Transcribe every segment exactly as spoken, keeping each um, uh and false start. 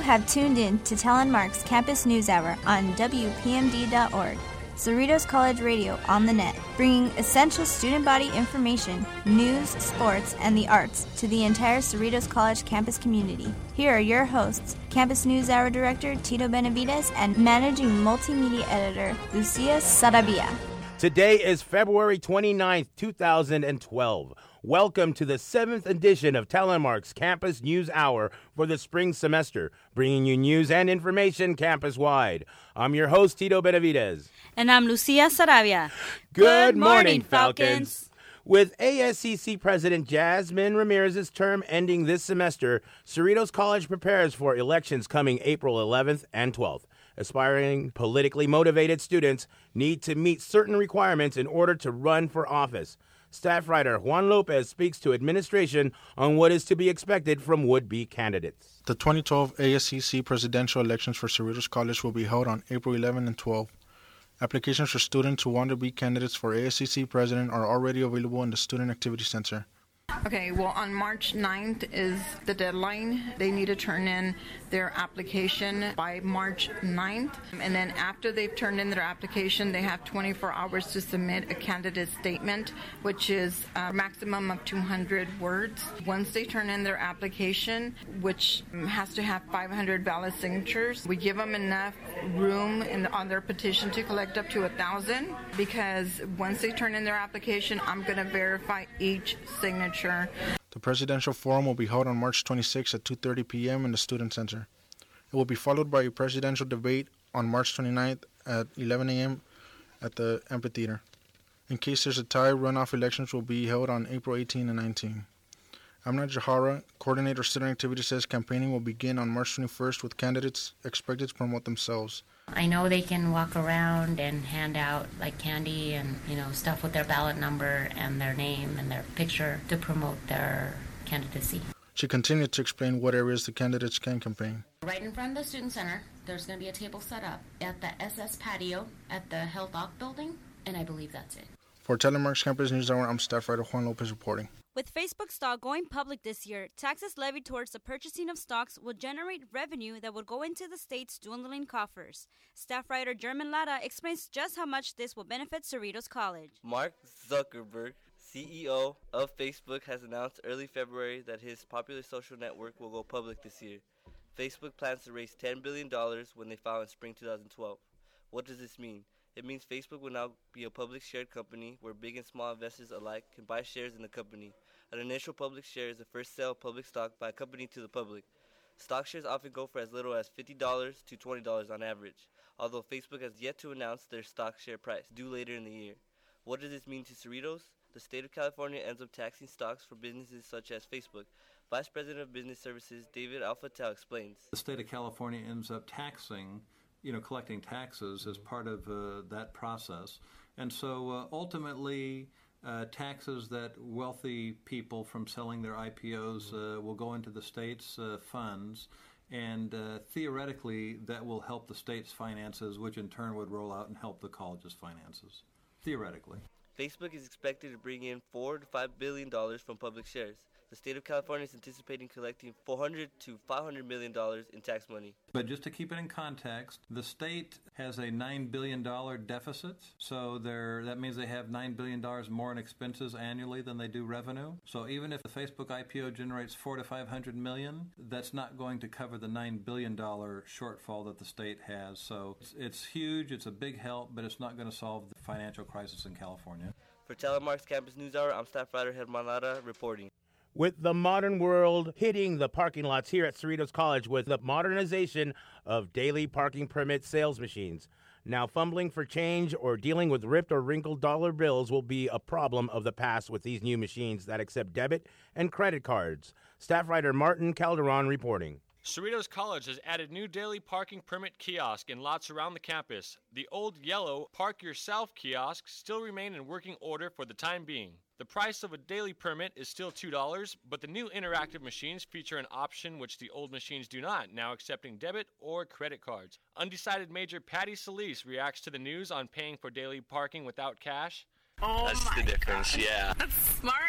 have tuned in to Talon Mark's Campus News Hour on W P M D dot org, Cerritos College Radio on the net, bringing essential student body information, news, sports, and the arts to the entire Cerritos College campus community. Here are your hosts, Campus News Hour Director Tito Benavides and Managing Multimedia Editor Lucia Saravia. Today is February twenty-ninth, two thousand twelve. Welcome to the seventh edition of Talon Mark's Campus News Hour for the spring semester, bringing you news and information campus-wide. I'm your host, Tito Benavides. And I'm Lucia Saravia. Good, Good morning, morning, Falcons. Falcons. With A S C C President Jasmine Ramirez's term ending this semester, Cerritos College prepares for elections coming April eleventh and twelfth. Aspiring, politically motivated students need to meet certain requirements in order to run for office. Staff writer Juan Lopez speaks to administration on what is to be expected from would-be candidates. The twenty twelve A S C C presidential elections for Cerritos College will be held on April eleventh and twelfth. Applications for students who want to be candidates for A S C C president are already available in the Student Activity Center. Okay, well, on March ninth is the deadline. They need to turn in their application by March ninth. And then after they've turned in their application, they have twenty-four hours to submit a candidate statement, which is a maximum of two hundred words. Once they turn in their application, which has to have five hundred valid signatures, we give them enough room in the, on their petition to collect up to one thousand, because once they turn in their application, I'm going to verify each signature. The presidential forum will be held on March twenty-sixth at two thirty p.m. in the Student Center. It will be followed by a presidential debate on March twenty-ninth at eleven a.m. at the amphitheater. In case there's a tie, runoff elections will be held on April eighteenth and nineteenth. Amna Jahara, coordinator of Student Activity, says campaigning will begin on March twenty-first with candidates expected to promote themselves. I know they can walk around and hand out like candy and, you know, stuff with their ballot number and their name and their picture to promote their candidacy. She continued to explain what areas the candidates can campaign. Right in front of the Student Center, there's going to be a table set up at the S S patio at the Health Doc building, and I believe that's it. For Talon Mark's Campus News Hour, I'm staff writer Juan Lopez reporting. With Facebook stock going public this year, taxes levied towards the purchasing of stocks will generate revenue that would go into the state's dwindling coffers. Staff writer German Lara explains just how much this will benefit Cerritos College. Mark Zuckerberg, C E O of Facebook, has announced early February that his popular social network will go public this year. Facebook plans to raise ten billion dollars when they file in spring two thousand twelve. What does this mean? It means Facebook will now be a public shared company where big and small investors alike can buy shares in the company. An initial public share is the first sale of public stock by a company to the public. Stock shares often go for as little as fifty dollars to twenty dollars on average, although Facebook has yet to announce their stock share price, due later in the year. What does this mean to Cerritos? The state of California ends up taxing stocks for businesses such as Facebook. Vice President of Business Services David Alfatel explains. The state of California ends up taxing you know, collecting taxes as part of uh, that process. And so uh, ultimately, uh, taxes that wealthy people from selling their I P Os uh, will go into the state's uh, funds, and uh, theoretically that will help the state's finances, which in turn would roll out and help the college's finances, theoretically. Facebook is expected to bring in four to five billion dollars from public shares. The state of California is anticipating collecting four hundred to five hundred million dollars in tax money. But just to keep it in context, the state has a nine billion dollars deficit, so that means they have nine billion dollars more in expenses annually than they do revenue. So even if the Facebook I P O generates four to five hundred million dollars, that's not going to cover the nine billion dollars shortfall that the state has. So it's, it's huge, it's a big help, but it's not going to solve the financial crisis in California. For Talon Mark's Campus News Hour, I'm staff writer German Lara reporting. With the modern world hitting the parking lots here at Cerritos College with the modernization of daily parking permit sales machines. Now, fumbling for change or dealing with ripped or wrinkled dollar bills will be a problem of the past with these new machines that accept debit and credit cards. Staff writer Martin Calderon reporting. Cerritos College has added new daily parking permit kiosk in lots around the campus. The old yellow Park Yourself kiosks still remain in working order for the time being. The price of a daily permit is still two dollars, but the new interactive machines feature an option which the old machines do not, now accepting debit or credit cards. Undecided Major Patty Solis reacts to the news on paying for daily parking without cash. Oh, that's the difference, God. yeah. That's smart.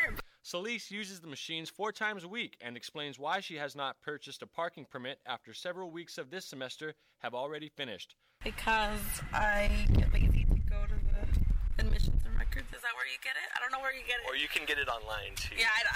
Celise uses the machines four times a week and explains why she has not purchased a parking permit after several weeks of this semester have already finished. Because I get lazy to go to the admissions and records. Is that where you get it? I don't know where you get it. Or you can get it online too. Yeah, I,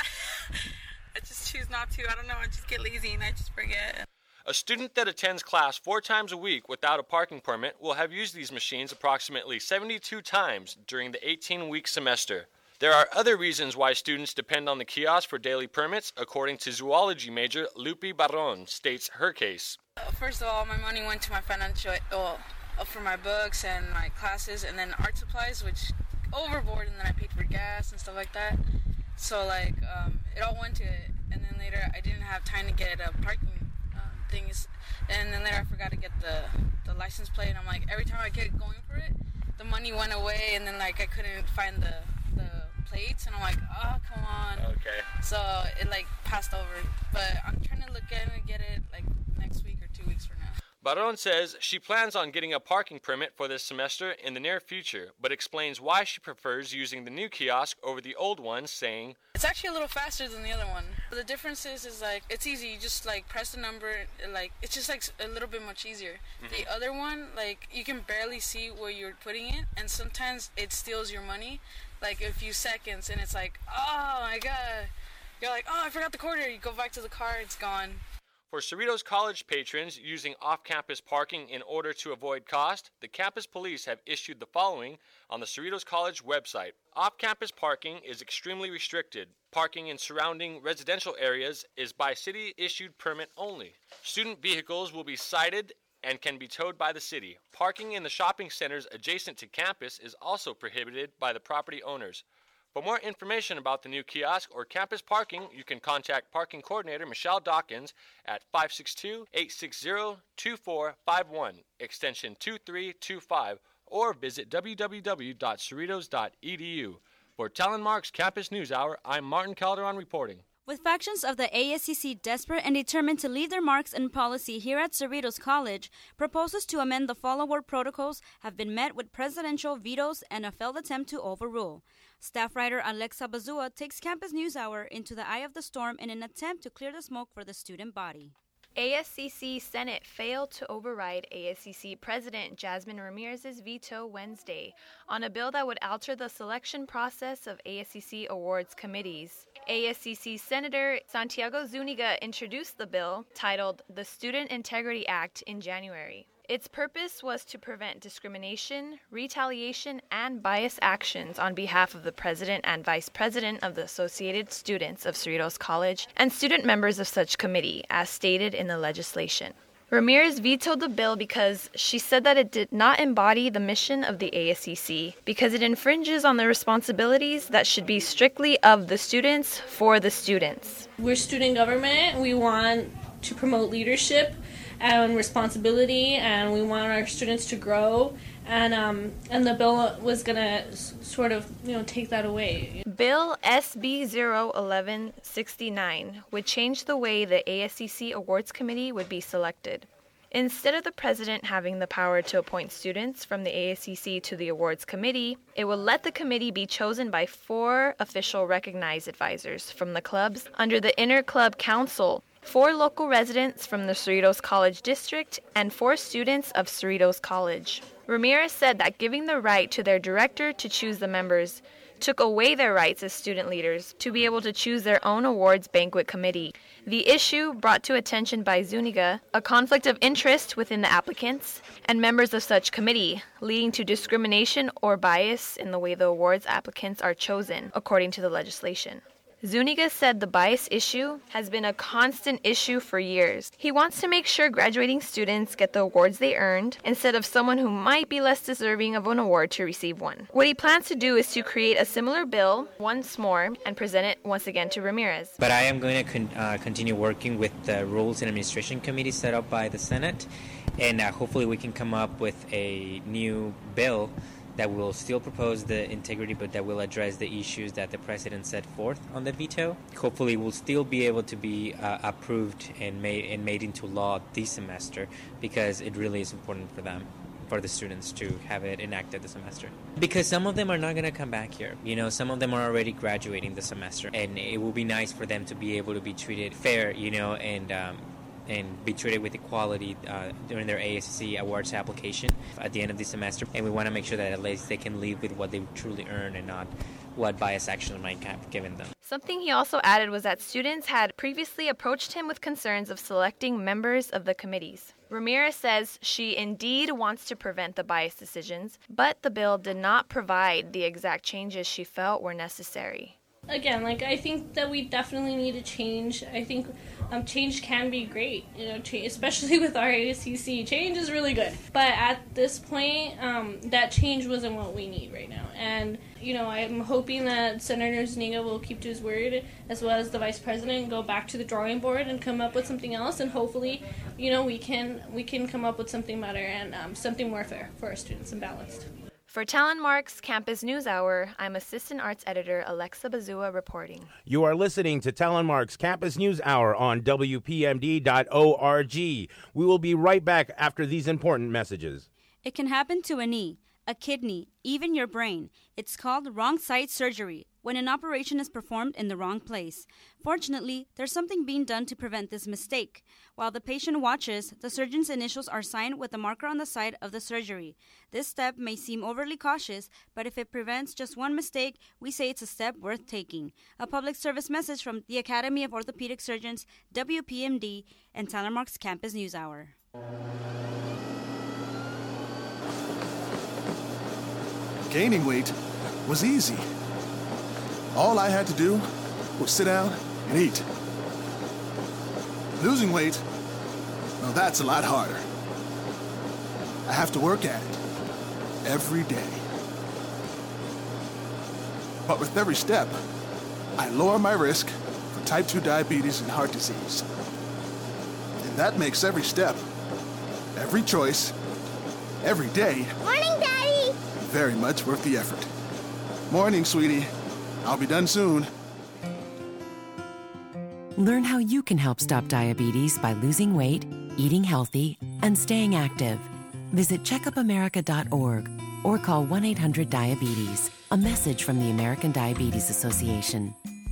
I just choose not to. I don't know. I just get lazy and I just forget. A student that attends class four times a week without a parking permit will have used these machines approximately seventy-two times during the eighteen-week semester. There are other reasons why students depend on the kiosk for daily permits, according to zoology major Lupi Barron states her case. First of all, my money went to my financial, well, for my books and my classes, and then art supplies, which overboard, and then I paid for gas and stuff like that. So, like, um, it all went to it, and then later I didn't have time to get a parking uh, things, and then later I forgot to get the, the license plate, and I'm like, every time I get going for it, the money went away, and then, like, I couldn't find the, the plates, and I'm like, oh, come on. Okay. So, it, like, passed over, but I'm trying to look at it and get it, like, next week or two weeks from now. Barron says she plans on getting a parking permit for this semester in the near future, but explains why she prefers using the new kiosk over the old one, saying, it's actually a little faster than the other one. The difference is, is like, it's easy. You just, like, press the number, like, it's just, like, a little bit much easier. Mm-hmm. The other one, like, you can barely see where you're putting it, and sometimes it steals your money, like, a few seconds, and it's like, oh, my God. You're like, oh, I forgot the quarter. You go back to the car, it's gone. For Cerritos College patrons using off-campus parking in order to avoid cost, the campus police have issued the following on the Cerritos College website. Off-campus parking is extremely restricted. Parking in surrounding residential areas is by city-issued permit only. Student vehicles will be cited and can be towed by the city. Parking in the shopping centers adjacent to campus is also prohibited by the property owners. For more information about the new kiosk or campus parking, you can contact Parking Coordinator Michelle Dawkins at five six two, eight six zero, two four five one, extension two three two five, or visit w w w dot cerritos dot e d u. For Talon Mark's Campus News Hour, I'm Martin Calderon reporting. With factions of the A S C C desperate and determined to leave their marks in policy here at Cerritos College, proposals to amend the Fall Award protocols have been met with presidential vetoes and a failed attempt to overrule. Staff writer Alexa Bazua takes Campus News Hour into the eye of the storm in an attempt to clear the smoke for the student body. A S C C Senate failed to override A S C C President Jasmine Ramirez's veto Wednesday on a bill that would alter the selection process of A S C C awards committees. A S C C Senator Santiago Zuniga introduced the bill, titled the Student Integrity Act, in January. Its purpose was to prevent discrimination, retaliation, and bias actions on behalf of the president and vice president of the Associated Students of Cerritos College and student members of such committee, as stated in the legislation. Ramirez vetoed the bill because she said that it did not embody the mission of the A S C C because it infringes on the responsibilities that should be strictly of the students for the students. We're student government. We want to promote leadership and responsibility, and we want our students to grow, and um, and the bill was going to s- sort of, you know, take that away. Bill S B zero eleven sixty-nine would change the way the A S C C Awards Committee would be selected. Instead of the president having the power to appoint students from the A S C C to the awards committee, it will let the committee be chosen by four official recognized advisors from the clubs under the Inter-Club Council, four local residents from the Cerritos College District, and four students of Cerritos College. Ramirez said that giving the right to their director to choose the members took away their rights as student leaders to be able to choose their own awards banquet committee. The issue brought to attention by Zuniga a conflict of interest within the applicants and members of such committee, leading to discrimination or bias in the way the awards applicants are chosen, according to the legislation. Zuniga said the bias issue has been a constant issue for years. He wants to make sure graduating students get the awards they earned instead of someone who might be less deserving of an award to receive one. What he plans to do is to create a similar bill once more and present it once again to Ramirez. But I am going to con- uh, continue working with the Rules and Administration Committee set up by the Senate, and uh, hopefully we can come up with a new bill that will still propose the integrity, but that will address the issues that the president set forth on the veto. Hopefully we'll still be able to be uh, approved and made and made into law this semester, because it really is important for them. for the students to have it enacted this semester. Because some of them are not going to come back here. You know, some of them are already graduating this semester, and it will be nice for them to be able to be treated fair, you know, and um, and be treated with equality uh, during their A S C C awards application at the end of the semester. And we want to make sure that at least they can leave with what they truly earn and not what bias action might have given them. Something he also added was that students had previously approached him with concerns of selecting members of the committees. Ramirez says she indeed wants to prevent the biased decisions, but the bill did not provide the exact changes she felt were necessary. Again, like, I think that we definitely need to change. I think um, change can be great, you know, change, especially with our A S C C. Change is really good. But at this point, um, that change wasn't what we need right now. And, you know, I'm hoping that Senator Zuniga will keep to his word, as well as the Vice President, go back to the drawing board and come up with something else. And hopefully, you know, we can we can come up with something better and um, something more fair for our students and balanced. For Talon Mark's Campus News Hour, I'm Assistant Arts Editor Alexa Bazua reporting. You are listening to Talon Mark's Campus News Hour on W P M D dot org. We will be right back after these important messages. It can happen to a knee, a kidney, even your brain. It's called wrong site surgery, when an operation is performed in the wrong place. Fortunately, there's something being done to prevent this mistake. While the patient watches, the surgeon's initials are signed with a marker on the side of the surgery. This step may seem overly cautious, but if it prevents just one mistake, we say it's a step worth taking. A public service message from the Academy of Orthopedic Surgeons, W P M D, and Talon Mark's Campus News Hour. Gaining weight was easy. All I had to do was sit down and eat. Losing weight, well, that's a lot harder. I have to work at it every day. But with every step, I lower my risk for type two diabetes and heart disease. And that makes every step, every choice, every day, Morning, Daddy! very much worth the effort. Morning, sweetie. I'll be done soon. Learn how you can help stop diabetes by losing weight, eating healthy, and staying active. Visit checkup america dot org or call one eight hundred diabetes. A message from the American Diabetes Association.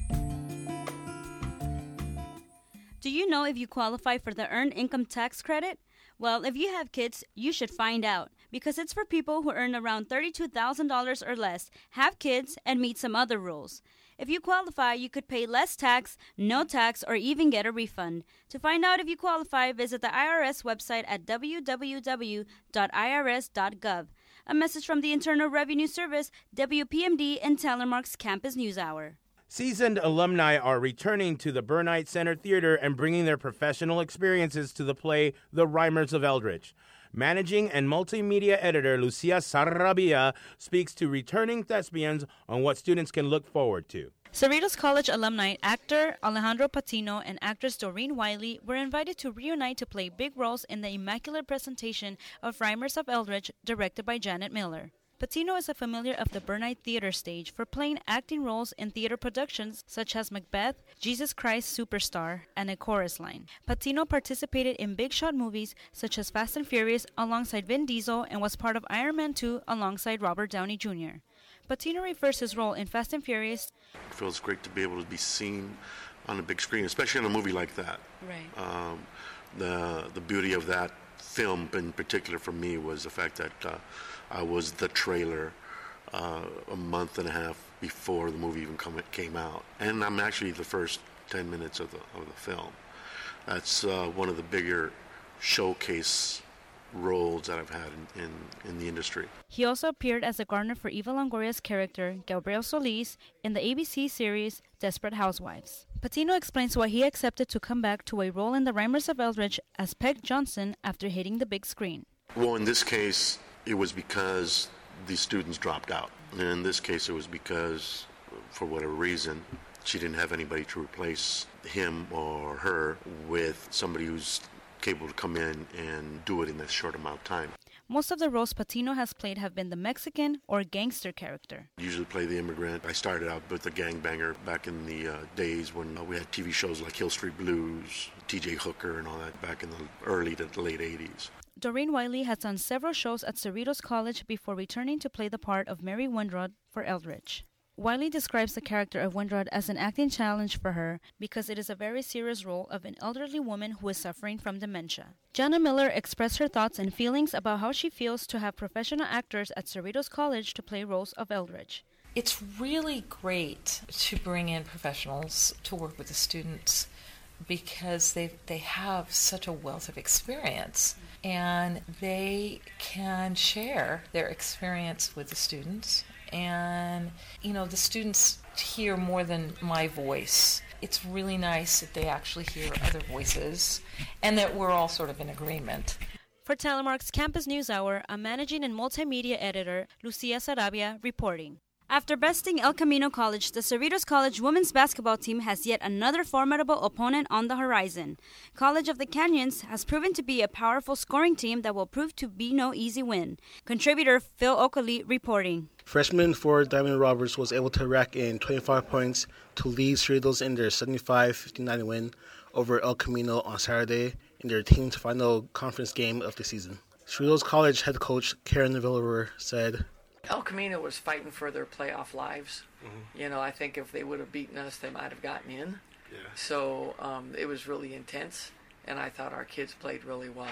Do you know if you qualify for the Earned Income Tax Credit? Well, if you have kids, you should find out, because it's for people who earn around thirty-two thousand dollars or less, have kids, and meet some other rules. If you qualify, you could pay less tax, no tax, or even get a refund. To find out if you qualify, visit the I R S website at w w w dot i r s dot gov. A message from the Internal Revenue Service, W P M D, and Talon Mark's Campus News Hour. Seasoned alumni are returning to the Burnite Center Theater and bringing their professional experiences to the play The Rhymers of Eldritch. Managing and multimedia editor Lucia Sarabia speaks to returning thespians on what students can look forward to. Cerritos College alumni actor Alejandro Patino and actress Doreen Wiley were invited to reunite to play big roles in the immaculate presentation of Rhymers of Eldritch, directed by Janet Miller. Patino is a familiar of the Burnite Theater stage for playing acting roles in theater productions such as Macbeth, Jesus Christ Superstar, and A Chorus Line. Patino participated in big shot movies such as Fast and Furious alongside Vin Diesel and was part of Iron Man two alongside Robert Downey Junior Patino refers his role in Fast and Furious. It feels great to be able to be seen on a big screen, especially in a movie like that. Right. Um, the the beauty of that film in particular for me was the fact that uh, I was the trailer uh, a month and a half before the movie even come, came out. And I'm actually the first ten minutes of the, of the film. That's uh, one of the bigger showcase roles that I've had in, in, in the industry. He also appeared as the gardener for Eva Longoria's character, Gabriel Solis, in the A B C series Desperate Housewives. Patino explains why he accepted to come back to a role in The Rhymers of Eldritch as Peg Johnson after hitting the big screen. Well, in this case, it was because the students dropped out. And in this case, it was because, for whatever reason, she didn't have anybody to replace him or her with somebody who's capable to come in and do it in that short amount of time. Most of the roles Patino has played have been the Mexican or gangster character. I usually play the immigrant. I started out with the gangbanger back in the uh, days when uh, we had T V shows like Hill Street Blues, T J Hooker and all that back in the early to late eighties. Doreen Wiley has done several shows at Cerritos College before returning to play the part of Mary Windrod for Eldridge. Wiley describes the character of Windrod as an acting challenge for her because it is a very serious role of an elderly woman who is suffering from dementia. Jana Miller expressed her thoughts and feelings about how she feels to have professional actors at Cerritos College to play roles of Eldridge. It's really great to bring in professionals to work with the students because they they have such a wealth of experience and they can share their experience with the students. And, you know, the students hear more than my voice. It's really nice that they actually hear other voices and that we're all sort of in agreement. For Telemark's Campus News Hour, I'm managing and multimedia editor Lucia Sarabia reporting. After besting El Camino College, the Cerritos College women's basketball team has yet another formidable opponent on the horizon. College of the Canyons has proven to be a powerful scoring team that will prove to be no easy win. Contributor Phil Oakley reporting. Freshman forward Diamond Roberts was able to rack in twenty-five points to lead Cerritos in their seventy-five fifty-nine win over El Camino on Saturday in their team's final conference game of the season. Cerritos College head coach Karen Villaver said, El Camino was fighting for their playoff lives. Mm-hmm. You know, I think if they would have beaten us, they might have gotten in. Yeah. So um, it was really intense, and I thought our kids played really well.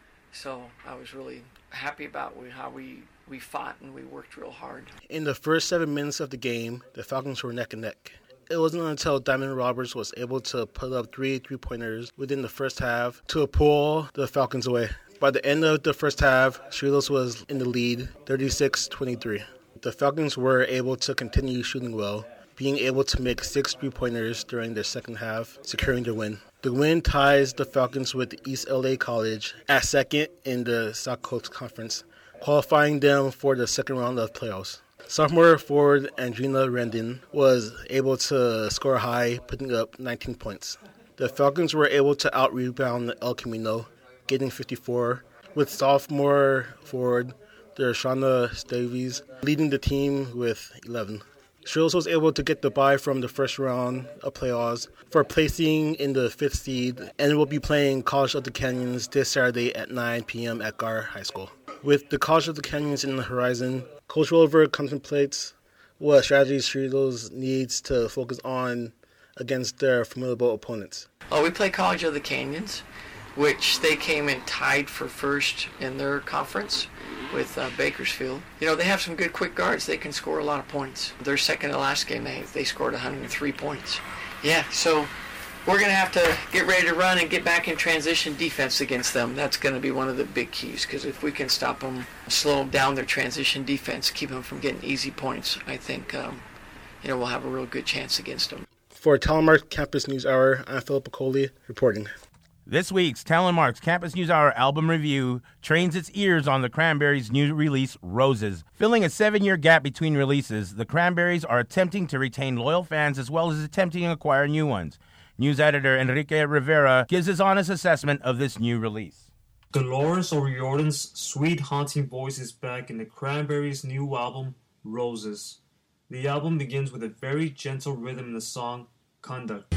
So I was really happy about how we, we fought and we worked real hard. In the first seven minutes of the game, the Falcons were neck and neck. It wasn't until Diamond Roberts was able to put up three three-pointers within the first half to pull the Falcons away. By the end of the first half, Cerritos was in the lead, thirty-six twenty-three. The Falcons were able to continue shooting well, being able to make six three-pointers during their second half, securing their win. The win ties the Falcons with East L A College at second in the South Coast Conference, qualifying them for the second round of playoffs. Sophomore forward Andrina Rendon was able to score high, putting up nineteen points. The Falcons were able to out-rebound El Camino, getting fifty-four, with sophomore forward Dershana Stavies leading the team with eleven. Cerritos was able to get the bye from the first round of playoffs for placing in the fifth seed and will be playing College of the Canyons this Saturday at nine p.m. at Gar High School. With the College of the Canyons in the horizon, Coach Rolliver contemplates what strategies Cerritos needs to focus on against their formidable opponents. Oh, we play College of the Canyons, which they came in tied for first in their conference with uh, Bakersfield. You know, they have some good quick guards. They can score a lot of points. Their second to last game, they, they scored one hundred three points. Yeah, so we're going to have to get ready to run and get back in transition defense against them. That's going to be one of the big keys, because if we can stop them, slow them down their transition defense, keep them from getting easy points, I think, um, you know, we'll have a real good chance against them. For Telemark Campus News Hour, I'm Philip Piccoli reporting. This week's Telemark's Campus News Hour album review trains its ears on the Cranberries' new release, Roses. Filling a seven-year gap between releases, the Cranberries are attempting to retain loyal fans as well as attempting to acquire new ones. News editor Enrique Rivera gives his honest assessment of this new release. Dolores O'Riordan's sweet, haunting voice is back in the Cranberries' new album, Roses. The album begins with a very gentle rhythm in the song, Conduct.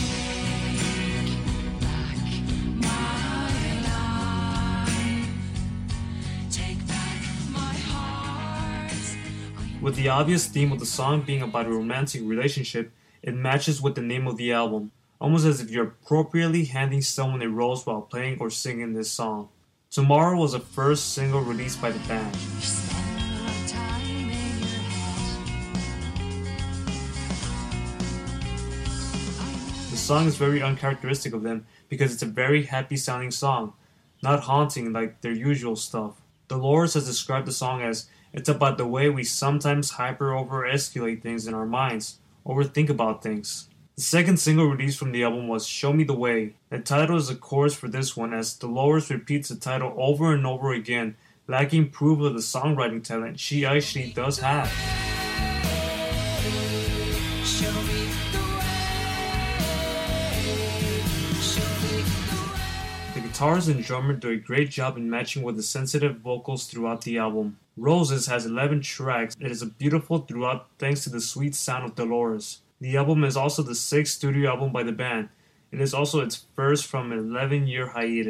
With the obvious theme of the song being about a romantic relationship, it matches with the name of the album, almost as if you're appropriately handing someone a rose while playing or singing this song. Tomorrow was the first single released by the band. The song is very uncharacteristic of them because it's a very happy sounding song, not haunting like their usual stuff. Dolores has described the song as, it's about the way we sometimes hyper over escalate things in our minds, overthink about things. The second single released from the album was Show Me the Way. The title is a chorus for this one, as Dolores repeats the title over and over again, lacking proof of the songwriting talent she actually does have. The guitarist and drummer do a great job in matching with the sensitive vocals throughout the album. Roses has eleven tracks. It is a beautiful throughout thanks to the sweet sound of Dolores. The album is also the sixth studio album by the band. It is also its first from an eleven-year hiatus.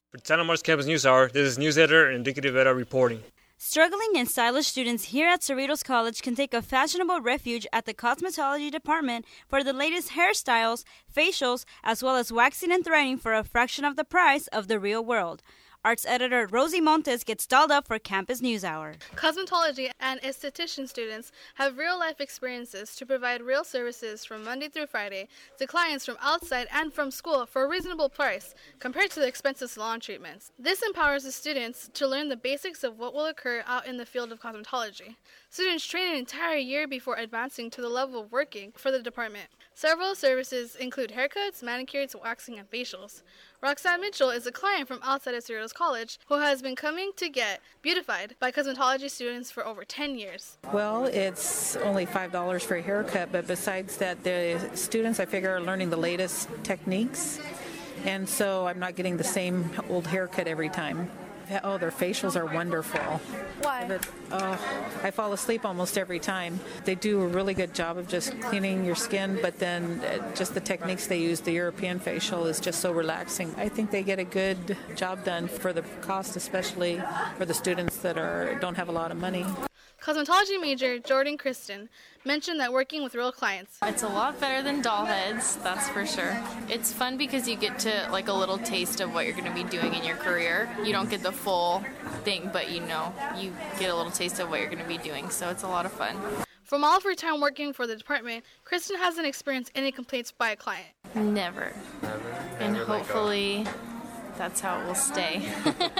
For Talon Marks Campus News Hour, this is news editor and indicative editor reporting. Struggling and stylish students here at Cerritos College can take a fashionable refuge at the cosmetology department for the latest hairstyles, facials, as well as waxing and threading for a fraction of the price of the real world. Arts editor Rosie Montes gets dolled up for Campus News Hour. Cosmetology and esthetician students have real-life experiences to provide real services from Monday through Friday to clients from outside and from school for a reasonable price compared to the expensive salon treatments. This empowers the students to learn the basics of what will occur out in the field of cosmetology. Students train an entire year before advancing to the level of working for the department. Several services include haircuts, manicures, waxing, and facials. Roxanne Mitchell is a client from outside of Cerritos College who has been coming to get beautified by cosmetology students for over ten years. Well, it's only five dollars for a haircut, but besides that, the students, I figure, are learning the latest techniques, and so I'm not getting the same old haircut every time. Oh, their facials are wonderful. Why? But, oh, I fall asleep almost every time. They do a really good job of just cleaning your skin, but then uh, just the techniques they use, the European facial is just so relaxing. I think they get a good job done for the cost, especially for the students that are don't have a lot of money. Cosmetology major Jordan Kristen mentioned that working with real clients. It's a lot better than doll heads, that's for sure. It's fun because you get to like a little taste of what you're going to be doing in your career. You don't get the full thing, but you know, you get a little taste of what you're going to be doing, so it's a lot of fun. From all of her time working for the department, Kristen hasn't experienced any complaints by a client. Never. Never. And Never hopefully that's how it will stay.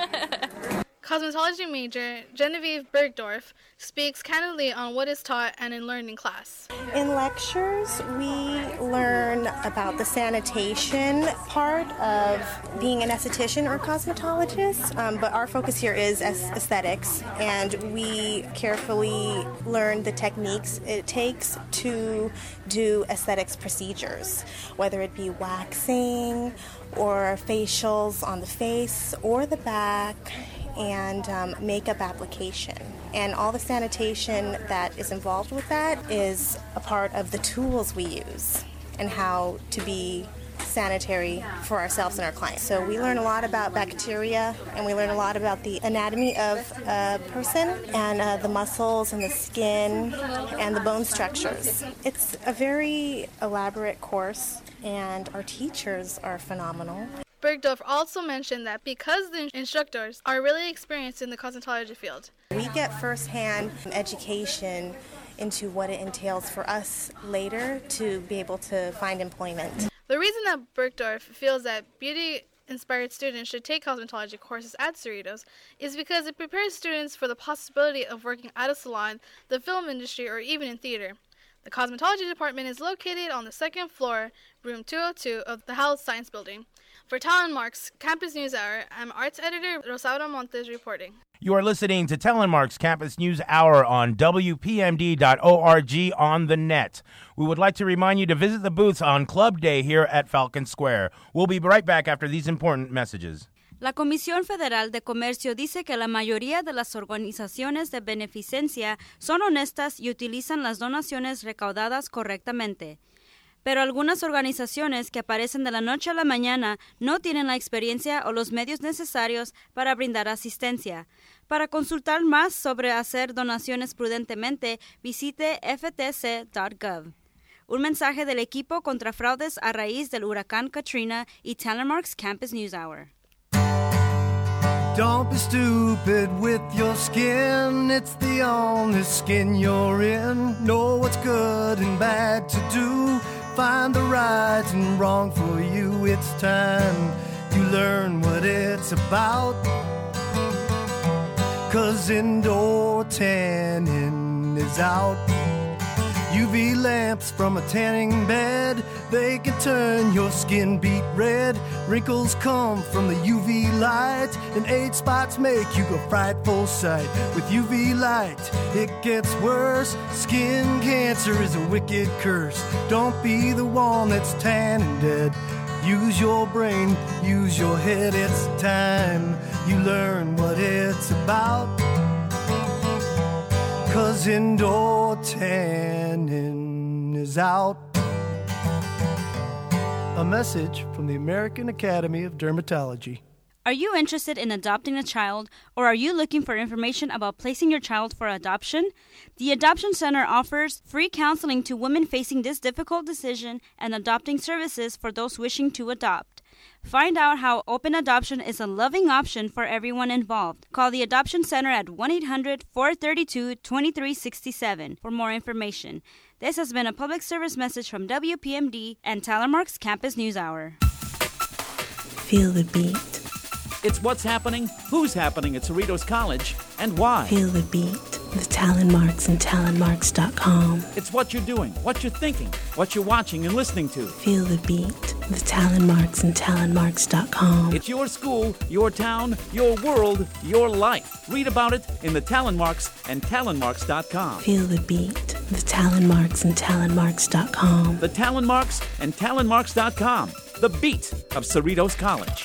Cosmetology major Genevieve Bergdorf speaks candidly on what is taught and in learning class. In lectures, we learn about the sanitation part of being an esthetician or cosmetologist, um, but our focus here is aesthetics, and we carefully learn the techniques it takes to do aesthetics procedures, whether it be waxing or facials on the face or the back, and um, makeup application. And all the sanitation that is involved with that is a part of the tools we use and how to be sanitary for ourselves and our clients. So we learn a lot about bacteria, and we learn a lot about the anatomy of a person and uh, the muscles and the skin and the bone structures. It's a very elaborate course, and our teachers are phenomenal. Bergdorf also mentioned that because the instructors are really experienced in the cosmetology field, we get firsthand education into what it entails for us later to be able to find employment. The reason that Bergdorf feels that beauty-inspired students should take cosmetology courses at Cerritos is because it prepares students for the possibility of working at a salon, the film industry, or even in theater. The cosmetology department is located on the second floor, room two oh two of the Howell Science Building. For Talon Marks Campus News Hour, I'm arts editor Rosaura Montes reporting. You are listening to Talon Marks Campus News Hour on W P M D dot org on the net. We would like to remind you to visit the booths on Club Day here at Falcon Square. We'll be right back after these important messages. La Comisión Federal de Comercio dice que la mayoría de las organizaciones de beneficencia son honestas y utilizan las donaciones recaudadas correctamente. Pero algunas organizaciones que aparecen de la noche a la mañana no tienen la experiencia o los medios necesarios para brindar asistencia. Para consultar más sobre hacer donaciones prudentemente, visite f t c punto gov. Un mensaje del equipo contra fraudes a raíz del huracán Katrina y Talon Marks Campus News Hour. Don't be stupid with your skin. It's the only skin you're in. Know what's good and bad to do. Find the right and wrong for you. It's time you learn what it's about. 'Cause indoor tanning is out. U V lamps from a tanning bed, they can turn your skin beet red. Wrinkles come from the U V light, and age spots make you a frightful sight. With U V light, it gets worse. Skin cancer is a wicked curse. Don't be the one that's tan and dead. Use your brain, use your head. It's time you learn what it's about. 'Cause indoor tanning is out. A message from the American Academy of Dermatology. Are you interested in adopting a child, or are you looking for information about placing your child for adoption? The Adoption Center offers free counseling to women facing this difficult decision and adopting services for those wishing to adopt. Find out how open adoption is a loving option for everyone involved. Call the Adoption Center at one eight hundred, four three two, two three six seven for more information. This has been a public service message from W P M D and Telemark's Campus News Hour. Feel the beat. It's what's happening, who's happening at Cerritos College, and why. Feel the beat. The Talon Marks and Talon Marks dot com. It's what you're doing, what you're thinking, what you're watching and listening to. Feel the beat. The Talon Marks and Talon Marks dot com. It's your school, your town, your world, your life. Read about it in the Talon Marks and Talon Marks dot com. Feel the beat. The Talon Marks and Talon Marks dot com. The Talon Marks and Talon Marks dot com. The beat of Cerritos College.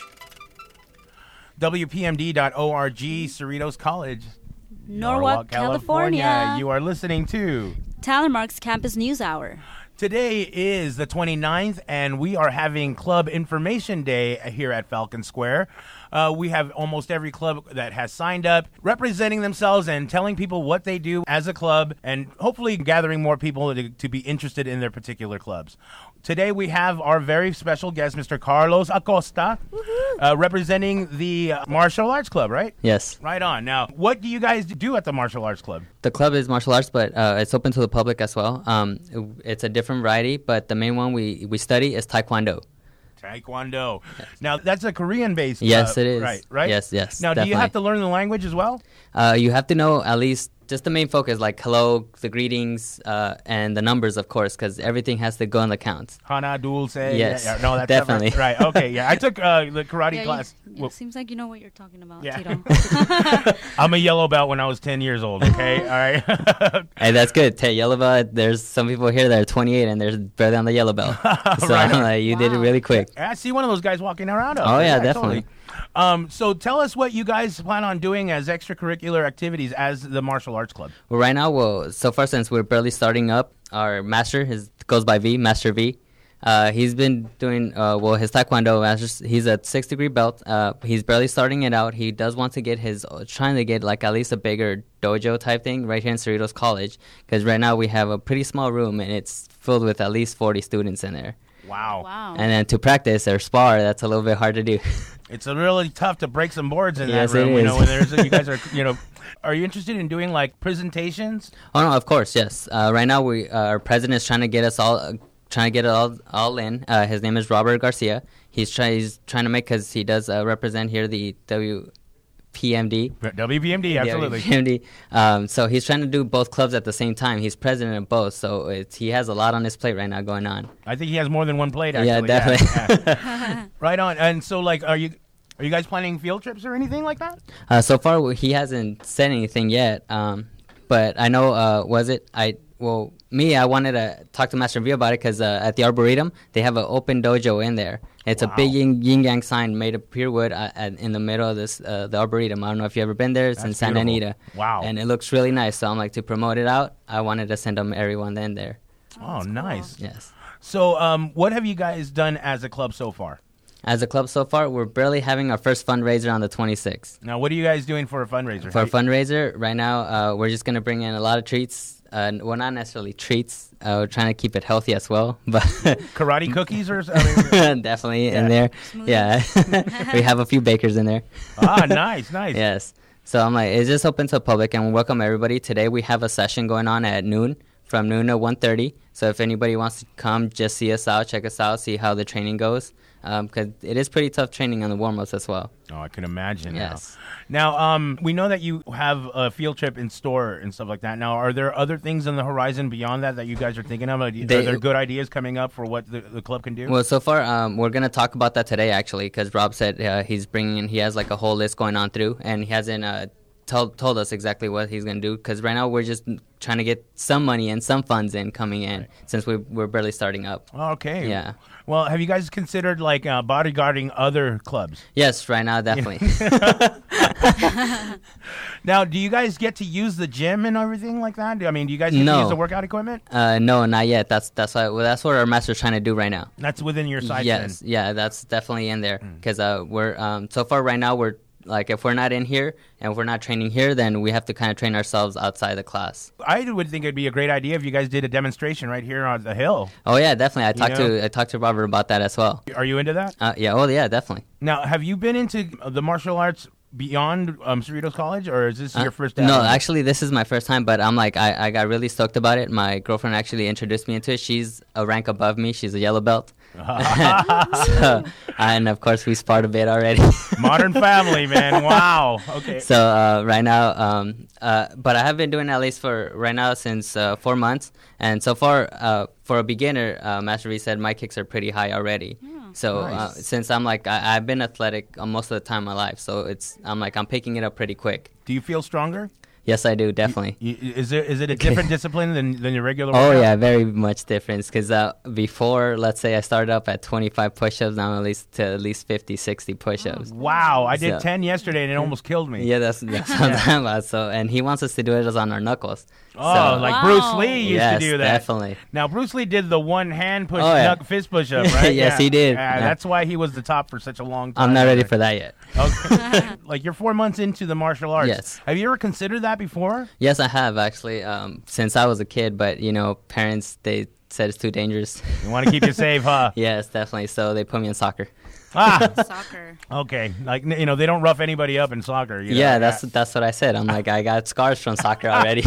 W P M D dot org, Cerritos College. Norwalk, California. California. You are listening to Telemark's Campus News Hour. Today is the twenty-ninth, and we are having Club Information Day here at Falcon Square. Uh, we have almost every club that has signed up, representing themselves and telling people what they do as a club, and hopefully gathering more people to, to be interested in their particular clubs. Today we have our very special guest, Mister Carlos Acosta, uh, representing the uh, Martial Arts Club, right? Yes. Right on. Now, what do you guys do at the Martial Arts Club? The club is martial arts, but uh, it's open to the public as well. Um, it, it's a different variety, but the main one we, we study is Taekwondo. Taekwondo. Yes. Now, that's a Korean-based club. Yes, it is. Right, right? Yes, yes, Now, definitely. do you have to learn the language as well? Uh, you have to know at least just the main focus, like hello, the greetings, uh, and the numbers, of course, because everything has to go in the counts. Hana, dulce. Yes, yeah, yeah. No, that's definitely. Never, right, okay, yeah. I took uh, the karate yeah, class. You, well, it seems like you know what you're talking about, yeah. Tito. I'm a yellow belt when I was ten years old, okay? All right. Hey, that's good. Hey, yellow belt, there's some people here that are twenty-eight, and they're barely on the yellow belt. So right. I'm like, you wow. did it really quick. I see one of those guys walking around. Oh, yeah, yeah, definitely. Totally. Um, so tell us what you guys plan on doing as extracurricular activities as the Martial Arts Club. Well, right now, well, so far since we're barely starting up, our master his, goes by V, Master V. Uh, he's been doing, uh, well, his Taekwondo master, he's a six-degree belt. Uh, he's barely starting it out. He does want to get his, uh, trying to get like at least a bigger dojo type thing right here in Cerritos College, because right now we have a pretty small room, and it's filled with at least forty students in there. Wow. Wow. And then to practice or spar, that's a little bit hard to do. It's a really tough to break some boards in yes, that room. It is. You know, when there's you guys are, you know, are you interested in doing like presentations? Oh no, of course, yes. Uh, right now, we uh, our president is trying to get us all, uh, trying to get it all all in. Uh, his name is Robert Garcia. He's trying he's trying to make, because he does uh, represent here the W P M D. W P M D, absolutely. W P M D. Um, so he's trying to do both clubs at the same time. He's president of both, so it's, he has a lot on his plate right now going on. I think he has more than one plate, actually. Yeah, definitely. Yeah, yeah. Right on. And so, like, are you are you guys planning field trips or anything like that? Uh, so far, he hasn't said anything yet. Um, but I know, uh, was it I? Well, me, I wanted to talk to Master V about it, because uh, at the Arboretum, they have an open dojo in there. It's wow. a big yin, yin yang sign made of pure wood uh, at, in the middle of this uh, the Arboretum. I don't know if you've ever been there. It's That's in Santa beautiful. Anita. Wow. And it looks really nice. So I'm like, to promote it out, I wanted to send them everyone in there. Oh, nice. Cool. Yes. So um, what have you guys done as a club so far? As a club so far, we're barely having our first fundraiser on the twenty-sixth. Now, what are you guys doing for a fundraiser? For a fundraiser, right now, uh, we're just going to bring in a lot of treats. Uh, well, not necessarily treats. Uh, we're trying to keep it healthy as well. But karate cookies or something? Definitely yeah. in there. Yeah. We have a few bakers in there. Ah, nice, nice. Yes. So I'm like, it's just open to the public, and we welcome everybody. Today we have a session going on at noon, from noon to one thirty. So if anybody wants to come, just see us out, check us out, see how the training goes. Because um, it is pretty tough training on the warm-ups as well. Oh, I can imagine. Yes. Now, now um, we know that you have a field trip in store and stuff like that. Now, are there other things on the horizon beyond that that you guys are thinking of? Are, they, are there good ideas coming up for what the, the club can do? Well, so far, um, we're going to talk about that today, actually, because Rob said uh, he's bringing, he has like a whole list going on through, and he hasn't uh, told told us exactly what he's gonna do. Because right now we're just trying to get some money and some funds in coming in, right. since we we're barely starting up. Okay. Yeah. Well, have you guys considered like uh, bodyguarding other clubs? Yes, right now definitely. Now, do you guys get to use the gym and everything like that? I mean, do you guys get no. to use the workout equipment? Uh, no, not yet. That's that's why, well, that's what our master's trying to do right now. That's within your sights. Yes, then. yeah, that's definitely in there because uh, we're um, so far right now we're like if we're not in here and if we're not training here, then we have to kind of train ourselves outside the class. I would think it'd be a great idea if you guys did a demonstration right here on the hill. Oh yeah, definitely. I You talked know? to I talked to Robert about that as well. Are you into that? Uh, yeah. Oh yeah, definitely. Now, have you been into the martial arts beyond um, Cerritos College, or is this Uh, your first? No, dabble? actually, this is my first time, but I'm like, I, I got really stoked about it. My girlfriend actually introduced me into it. She's a rank above me. She's a yellow belt. so, and of course, we sparred a bit already. Modern family, man. Wow. Okay. So uh, right now, um, uh, but I have been doing at least for right now since uh, four months, and so far, uh, for a beginner, uh, Master V said my kicks are pretty high already. So uh, Nice. since I'm like I, I've been athletic uh, most of the time in my life, so it's I'm like I'm picking it up pretty quick. Do you feel stronger? Yes, I do, definitely. Y- Is it is it a different discipline than, than your regular Oh workout? yeah, very much difference. Because uh, before, let's say I started up at twenty-five push-ups, now I'm at least to at least fifty, sixty push-ups. Wow, I did So- ten yesterday and it almost killed me. Yeah, that's that's what I'm talking about. So, and he wants us to do it on our knuckles. Oh, So- like Bruce Lee used yes, to do that. Definitely. Now, Bruce Lee did the one hand push, Oh, yeah. knuck, fist push up, right? Yes, Yeah. he did. Yeah, Yeah. That's why he was the top for such a long time. I'm not ready for that yet. Okay. Like, you're four months into the martial arts. Yes. Have you ever considered that before? Yes, I have actually, um, since I was a kid. But you know, parents they said it's too dangerous. They want to keep you safe, huh? Yes, definitely. So they put me in soccer. Ah, Soccer. Okay, like you know, they don't rough anybody up in soccer. You know? Yeah, that's that's what I said. I'm like, I got scars from soccer already.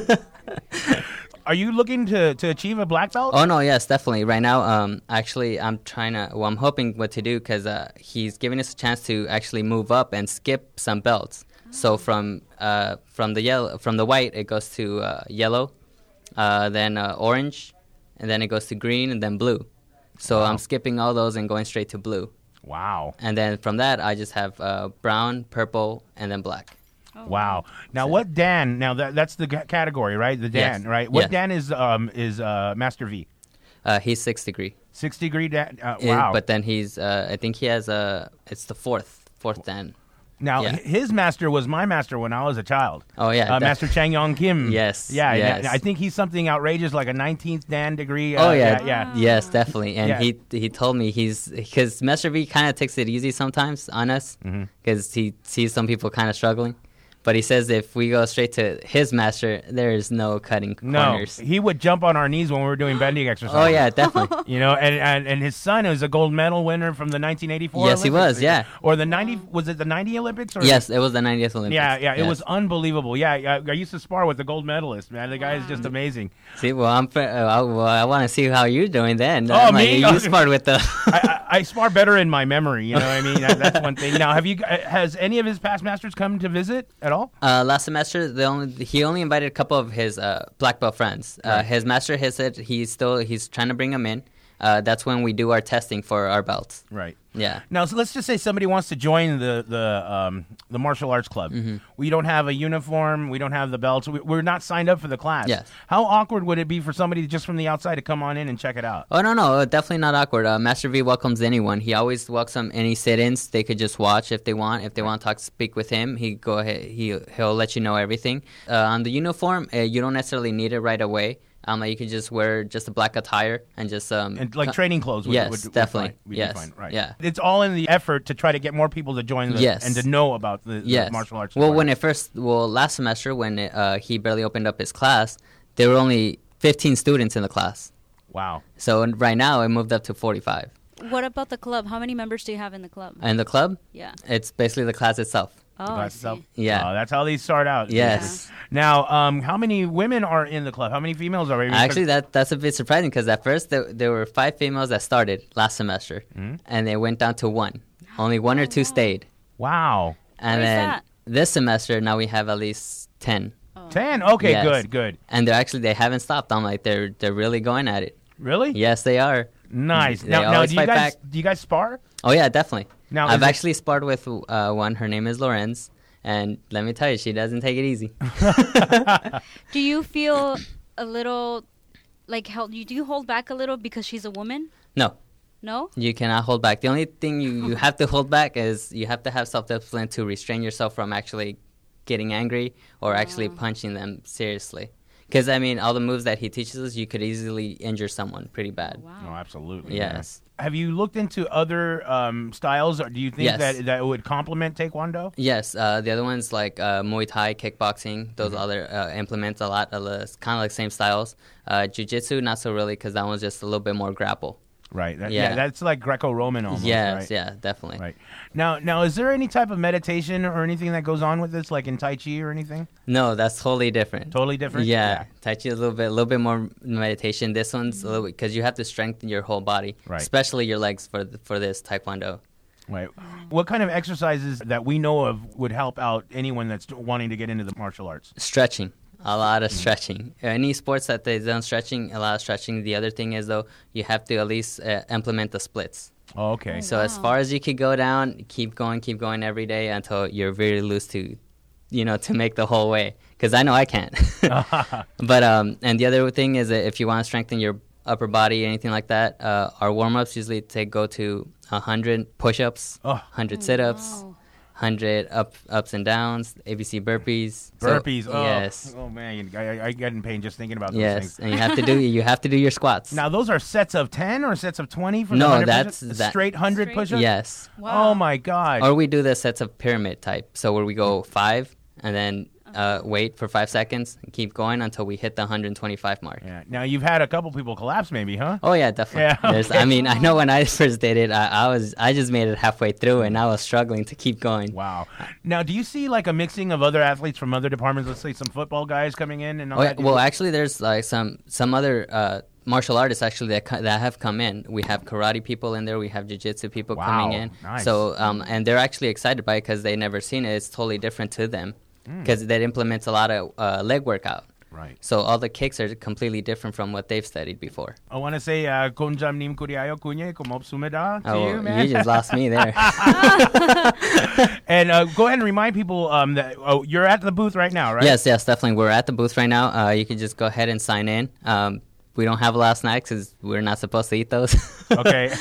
Are you looking to, to achieve a black belt? Oh no, yes, definitely. Right now, um, actually, I'm trying to. Well, I'm hoping what to do because uh, he's giving us a chance to actually move up and skip some belts. So from uh, from the yellow, from the white, it goes to uh, yellow, uh, then uh, orange, and then it goes to green and then blue. So Wow. I'm skipping all those and going straight to blue. Wow. And then from that, I just have uh, brown, purple, and then black. Wow. Now, what Dan? Now that that's the g- category, right? The Dan, Yes. right? What Yes. Dan is um is uh Master V? Uh, he's six degree. Six degree Dan. Uh, Uh, wow. But then he's, uh, I think he has a. It's the fourth, fourth Dan. Now, Yeah. h- his master was my master when I was a child. Oh, yeah, uh, def- Master Chang Yong Kim. Yes, Yeah, yeah, yes. I think he's something outrageous, like a nineteenth Dan degree. Oh uh, yeah, yeah, yes, definitely. And Yeah. he he told me he's because Master V kind of takes it easy sometimes on us Mhm. because he sees some people kind of struggling. But he says if we go straight to his master, there is no cutting No, corners. he would jump on our knees when we were doing bending exercises. Oh yeah, definitely. You know, and, and and his son is a gold medal winner from the nineteen eighty-four Yes, he Olympics. was, yeah. Or the ninety, was it the ninety Olympics? Or Yes, it was the ninetieth Olympics. Yeah, yeah, it Yes. was unbelievable. Yeah, yeah, I used to spar with the gold medalist, man. The guy is just amazing. See, well, I'm. fr- Uh, I, well, I want to see how you're doing then. Oh, I'm like, me? You sparred with the. I, I, I spar better in my memory. You know what I mean? That, that's one thing. Now, have you? uh, Has any of his past masters come to visit at all? Uh, last semester, the only he only invited a couple of his uh, black belt friends. Uh, Right. His master has said he's still he's trying to bring them in. Uh, that's when we do our testing for our belts. Right. Yeah. Now, so let's just say somebody wants to join the the um, the martial arts club. Mhm. We don't have a uniform. We don't have the belts. We, we're not signed up for the class. Yes. How awkward would it be for somebody just from the outside to come on in and check it out? Oh no no, definitely not awkward. Uh, Master V welcomes anyone. He always welcomes any sit-ins. They could just watch if they want. If they want to talk, speak with him, he go ahead. He he'll let you know everything. Uh, on the uniform, uh, you don't necessarily need it right away. Um, you could just wear just a black attire and just um And like co- training clothes. Would, yes, would, would definitely. fine- would be yes, fine, right. yeah. It's all in the effort to try to get more people to join the, Yes. and to know about the, the Yes. martial arts. Well, when department. it first, well, last semester when it, uh, he barely opened up his class, there were only fifteen students in the class. Wow. So right now it moved up to forty-five. What about the club? How many members do you have in the club? And the club? Yeah. It's basically the class itself. Oh, The I class see. itself? Yeah. Oh, that's how these start out. Yes. Now, um, how many women are in the club? How many females are? Because- Actually, that that's a bit surprising because at first there, there were five females that started last semester, Mhm. and they went down to one. Only one or two stayed. Wow. And Where's then that? this semester, now we have at least ten. Ten. Okay, Yes. good, good. And they're actually they haven't stopped. I'm like they're they're really going at it. Really? Yes, they are. Nice. They Now, now always do you fight guys back. do you guys spar? Oh yeah, definitely. Now, I've is it- actually sparred with uh, one. Her name is Lorenz, And let me tell you, she doesn't take it easy. Do you feel a little like how you do you hold back a little because she's a woman? No. No? You cannot hold back. The only thing you, you have to hold back is you have to have self-discipline to restrain yourself from actually getting angry or actually punching them seriously. Because, I mean, all the moves that he teaches us, you could easily injure someone pretty bad. Oh, absolutely. Yes. Yeah. Have you looked into other um, styles, or do you think Yes. that that would complement Taekwondo? Yes, uh, the other ones like uh, Muay Thai, kickboxing, those other uh, implement a lot of the kind of like same styles. Uh, Jiu-Jitsu, not so really, because that one's just a little bit more grapple. Right. That, Yeah. yeah. That's like Greco-Roman almost. Yes, right? yeah, definitely. Right. Now, now, is there any type of meditation or anything that goes on with this, like in Tai Chi or anything? No, that's totally different. Totally different? Yeah, Yeah. Tai Chi is a little bit, a little bit more meditation. This one's a little bit because you have to strengthen your whole body, Right. especially your legs for th- for this Taekwondo. Right. What kind of exercises that we know of would help out anyone that's wanting to get into the martial arts? Stretching. A lot of stretching. Any sports that they done stretching, a lot of stretching. The other thing is, though, you have to at least uh, implement the splits. Oh, okay. So as far as you could go down, keep going, keep going every day until you're very loose to, you know, to make the whole way. Because I know I can't. But, um, and the other thing is that if you want to strengthen your upper body, anything like that, uh, our warm-ups usually take go to one hundred push-ups, oh. one hundred sit-ups, one hundred up, ups and downs, A B C burpees. Burpees. So, oh. yes. Oh man, I, I get in pain just thinking about those Yes, things. and you have to do you have to do your squats. Now those are sets of ten or sets of twenty for No, the one hundred that's push-ups? that- straight one hundred push-ups? Yes. Oh my god. Or we do the sets of pyramid type. So where we go five and then uh, wait for five seconds and keep going until we hit the one hundred twenty-five mark. Yeah. Now you've had a couple people collapse, maybe, huh? Oh yeah, definitely. Yeah, There's- okay. I mean, I know when I first did it, I, I was I just made it halfway through and I was struggling to keep going. Wow. Now, do you see like a mixing of other athletes from other departments? Let's say some football guys coming in and all Oh, that. yeah, well, actually, there's like some some other uh, martial artists actually that co- that have come in. We have karate people in there. We have jiu-jitsu people Wow, coming in. nice. So um, and they're actually excited by it because they never seen it. It's totally different to them Mm. because that implements a lot of uh, leg workout. Right. So all the kicks are completely different from what they've studied before. I want to say, uh, Konjam nim kuriayo kunye kumop sumeda to Oh, you, man. you just lost me there. And uh, go ahead and remind people um, that oh, you're at the booth right now, right? Yes, yes, definitely. We're at the booth right now. Uh, you can just go ahead and sign in. Um, we don't have a lot of snacks because we're not supposed to eat those. Okay.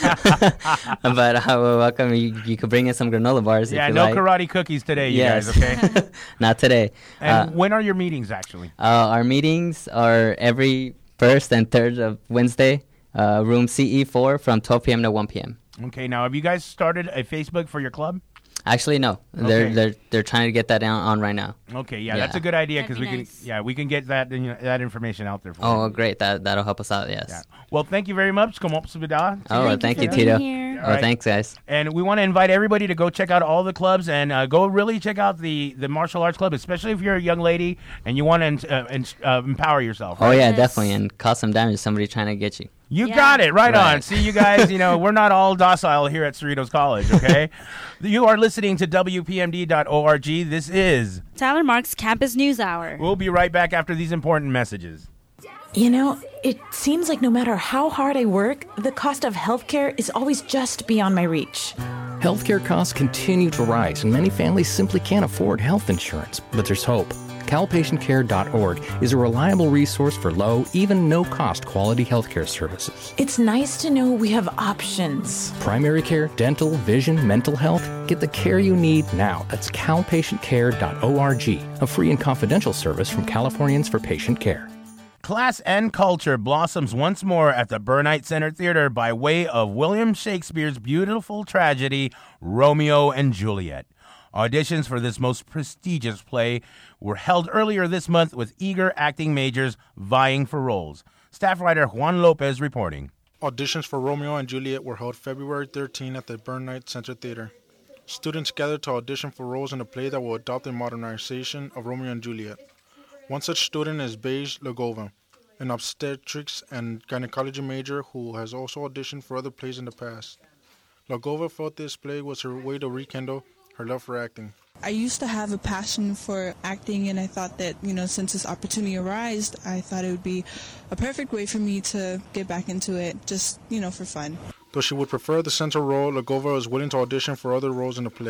But uh, we're welcome. You, you could bring in some granola bars Yeah, if you no like. karate cookies today, you Yes. guys, okay? Not today. And Uh, when are your meetings, actually? uh, our meetings are every first and third of Wednesday, uh, room C E four from twelve p.m. to one p.m. Okay, now, have you guys started a Facebook for your club? Actually, no. They're Okay. they're they're trying to get that on, on right now. Okay, yeah, that's a good idea because we can, yeah, we can get that you know, that information out there for you. Oh, great. That that'll help us out. Yes. Yeah. Well, thank you very much. Komop subida. Oh, thank you, Tito. Oh, thanks, guys. And we want to invite everybody to go check out all the clubs and uh, go really check out the, the martial arts club, especially if you're a young lady and you want to uh, in, uh, empower yourself. Oh right? yeah, definitely, and cause some damage. Somebody trying to get you. You got it. Right, on. Right. See, you guys, you know, we're not all docile here at Cerritos College, okay? You are listening to W P M D dot org. This is Tyler Mark's Campus News Hour. We'll be right back after these important messages. You know, it seems like no matter how hard I work, the cost of healthcare is always just beyond my reach. Healthcare costs continue to rise, and many families simply can't afford health insurance. But there's hope. Cal Patient Care dot org is a reliable resource for low, even no-cost quality healthcare services. It's nice to know we have options. Primary care, dental, vision, mental health. Get the care you need now. That's Cal Patient Care dot org, a free and confidential service from Californians for Patient Care. Class and culture blossoms once more at the Burnite Center Theater by way of William Shakespeare's beautiful tragedy, Romeo and Juliet. Auditions for this most prestigious play were held earlier this month with eager acting majors vying for roles. Staff writer Juan Lopez reporting. Auditions for Romeo and Juliet were held February thirteenth at the Burnite Center Theater. Students gathered to audition for roles in a play that will adopt a modernization of Romeo and Juliet. One such student is Beige Lagova, an obstetrics and gynecology major who has also auditioned for other plays in the past. Lagova felt this play was her way to rekindle her love for acting. I used to have a passion for acting, and I thought that, you know, since this opportunity arose, I thought it would be a perfect way for me to get back into it, just, you know, for fun. Though she would prefer the central role, Lagova is willing to audition for other roles in the play.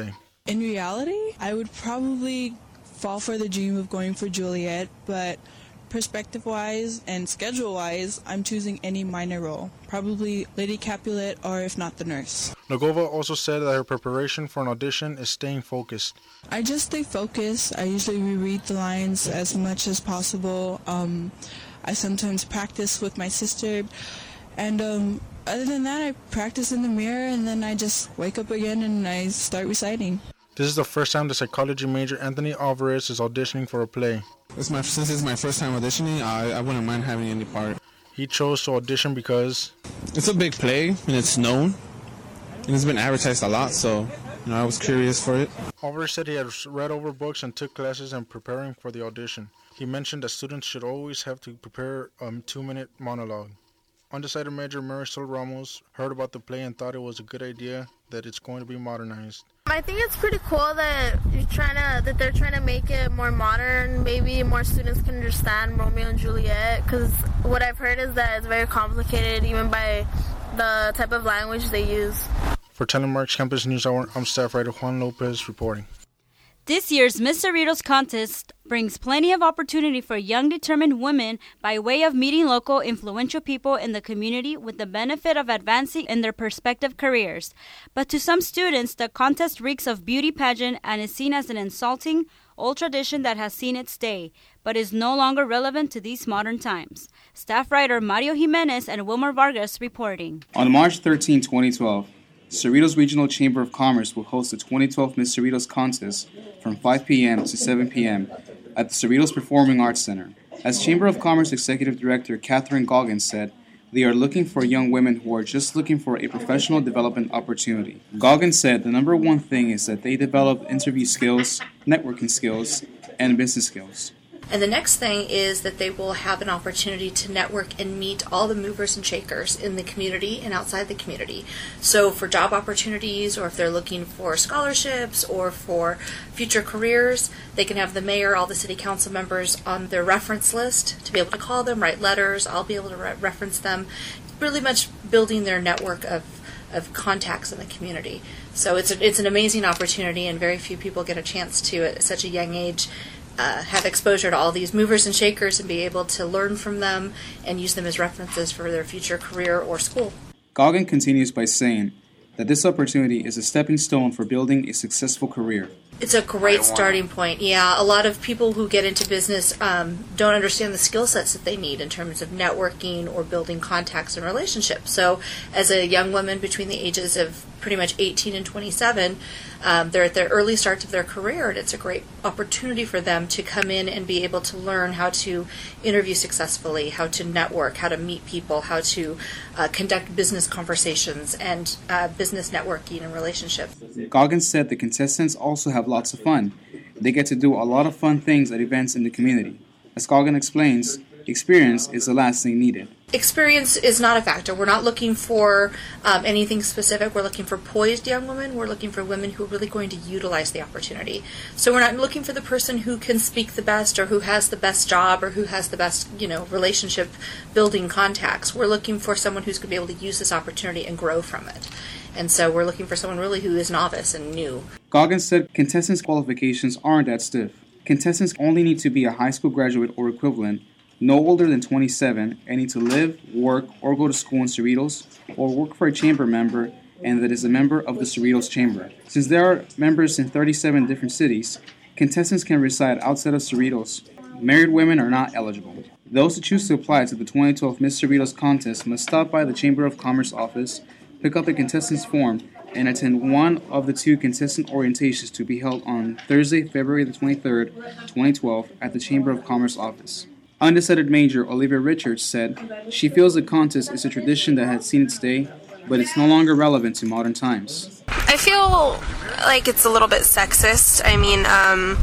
In reality, I would probably fall for the dream of going for Juliet, but perspective-wise and schedule-wise, I'm choosing any minor role, probably Lady Capulet or if not the nurse. Nagova also said that her preparation for an audition is staying focused. I just stay focused. I usually reread the lines as much as possible. Um, I sometimes practice with my sister, and um, other than that, I practice in the mirror, and then I just wake up again and I start reciting. This is the first time the psychology major Anthony Alvarez is auditioning for a play. It's my, since it's my first time auditioning, I, I wouldn't mind having any part. He chose to audition because it's a big play and it's known and it's been advertised a lot, so you know, I was curious for it. Alvarez said he had read over books and took classes in preparing for the audition. He mentioned that students should always have to prepare a two-minute monologue. Undecided Major Marisol Ramos heard about the play and thought it was a good idea that it's going to be modernized. I think it's pretty cool that you're trying to that they're trying to make it more modern. Maybe more students can understand Romeo and Juliet, because what I've heard is that it's very complicated, even by the type of language they use. For Telemark's Campus News Hour, I'm staff writer Juan Lopez reporting. This year's Miss Cerritos contest brings plenty of opportunity for young, determined women by way of meeting local, influential people in the community with the benefit of advancing in their prospective careers. But to some students, the contest reeks of beauty pageant and is seen as an insulting, old tradition that has seen its day, but is no longer relevant to these modern times. Staff writer Mario Jimenez and Wilmer Vargas reporting. On March thirteenth, twenty twelve, Cerritos Regional Chamber of Commerce will host the twenty twelve Miss Cerritos contest from five p.m. to seven p.m. at the Cerritos Performing Arts Center. As Chamber of Commerce Executive Director Catherine Goggins said, they are looking for young women who are just looking for a professional development opportunity. Goggins said the number one thing is that they develop interview skills, networking skills, and business skills. And the next thing is that they will have an opportunity to network and meet all the movers and shakers in the community and outside the community. So for job opportunities, or if they're looking for scholarships or for future careers, they can have the mayor, all the city council members on their reference list to be able to call them, write letters. I'll be able to re- reference them, really much building their network of of contacts in the community. So it's a, it's an amazing opportunity, and very few people get a chance to, at such a young age, Uh, have exposure to all these movers and shakers and be able to learn from them and use them as references for their future career or school. Goggin continues by saying that this opportunity is a stepping stone for building a successful career. It's a great starting point. Yeah, a lot of people who get into business um, don't understand the skill sets that they need in terms of networking or building contacts and relationships. So as a young woman between the ages of pretty much eighteen and twenty-seven, um, they're at their early start of their career, and it's a great opportunity for them to come in and be able to learn how to interview successfully, how to network, how to meet people, how to uh, conduct business conversations and uh, business networking and relationships. Goggins said the contestants also have lots of fun. They get to do a lot of fun things at events in the community. As Goggins explains, experience is the last thing needed. Experience is not a factor. We're not looking for um, anything specific. We're looking for poised young women. We're looking for women who are really going to utilize the opportunity. So we're not looking for the person who can speak the best or who has the best job or who has the best, you know, relationship building contacts. We're looking for someone who's going to be able to use this opportunity and grow from it. And so we're looking for someone really who is novice and new. Goggins said contestants' qualifications aren't that stiff. Contestants only need to be a high school graduate or equivalent, no older than twenty-seven, and need to live, work, or go to school in Cerritos, or work for a chamber member and that is a member of the Cerritos Chamber. Since there are members in thirty-seven different cities, contestants can reside outside of Cerritos. Married women are not eligible. Those who choose to apply to the twenty twelve Miss Cerritos contest must stop by the Chamber of Commerce office, pick up a contestant's form, and attend one of the two contestant orientations to be held on Thursday, February the twenty-third, twenty twelve, at the Chamber of Commerce office. Undecided Major Olivia Richards said she feels the contest is a tradition that had seen its day, but it's no longer relevant to modern times. I feel like it's a little bit sexist. I mean, um,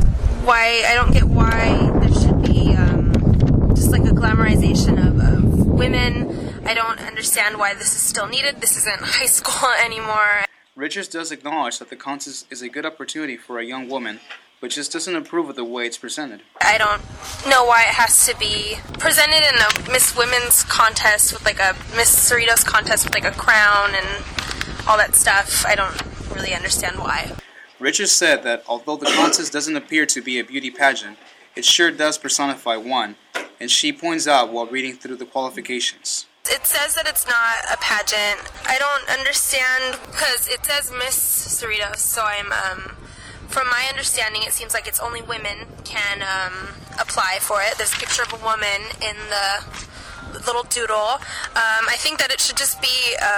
why I don't get why there should be um, just like a glamorization of, of women. I don't understand why this is still needed. This isn't high school anymore. Richards does acknowledge that the contest is a good opportunity for a young woman, but just doesn't approve of the way it's presented. I don't know why it has to be presented in a Miss Women's contest with like a Miss Cerritos contest with like a crown and all that stuff. I don't really understand why. Richards said that although the contest doesn't appear to be a beauty pageant, it sure does personify one, and she points out while reading through the qualifications. It says that it's not a pageant. I don't understand because it says Miss Cerritos, so I'm, um, from my understanding, it seems like it's only women can um, apply for it. There's a picture of a woman in the little doodle. Um, I think that it should just be, a,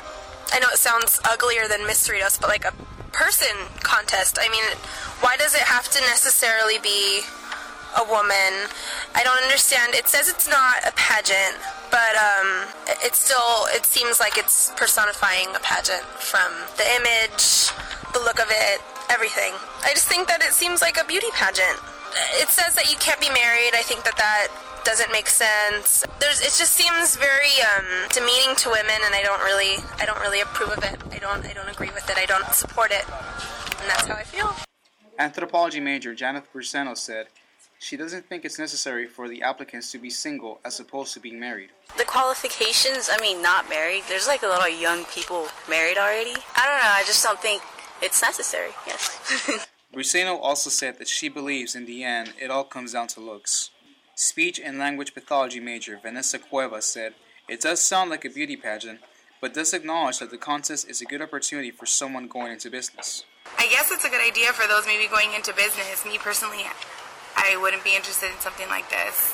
I know it sounds uglier than Miss Cerritos, but like a person contest. I mean, why does it have to necessarily be a woman? I don't understand. It says it's not a pageant, but um, it still, it seems like it's personifying a pageant from the image, the look of it, everything. I just think that it seems like a beauty pageant. It says that you can't be married. I think that that doesn't make sense. There's, it just seems very um, demeaning to women, and I don't really, I don't really approve of it. I don't, I don't agree with it. I don't support it, and that's how I feel. Anthropology major Janet Bursano said she doesn't think it's necessary for the applicants to be single as opposed to being married. The qualifications, I mean, not married. There's like a lot of young people married already. I don't know, I just don't think it's necessary, yes. Bursano also said that she believes in the end it all comes down to looks. Speech and language pathology major Vanessa Cuevas said, it does sound like a beauty pageant, but does acknowledge that the contest is a good opportunity for someone going into business. I guess it's a good idea for those maybe going into business. Me personally, I wouldn't be interested in something like this.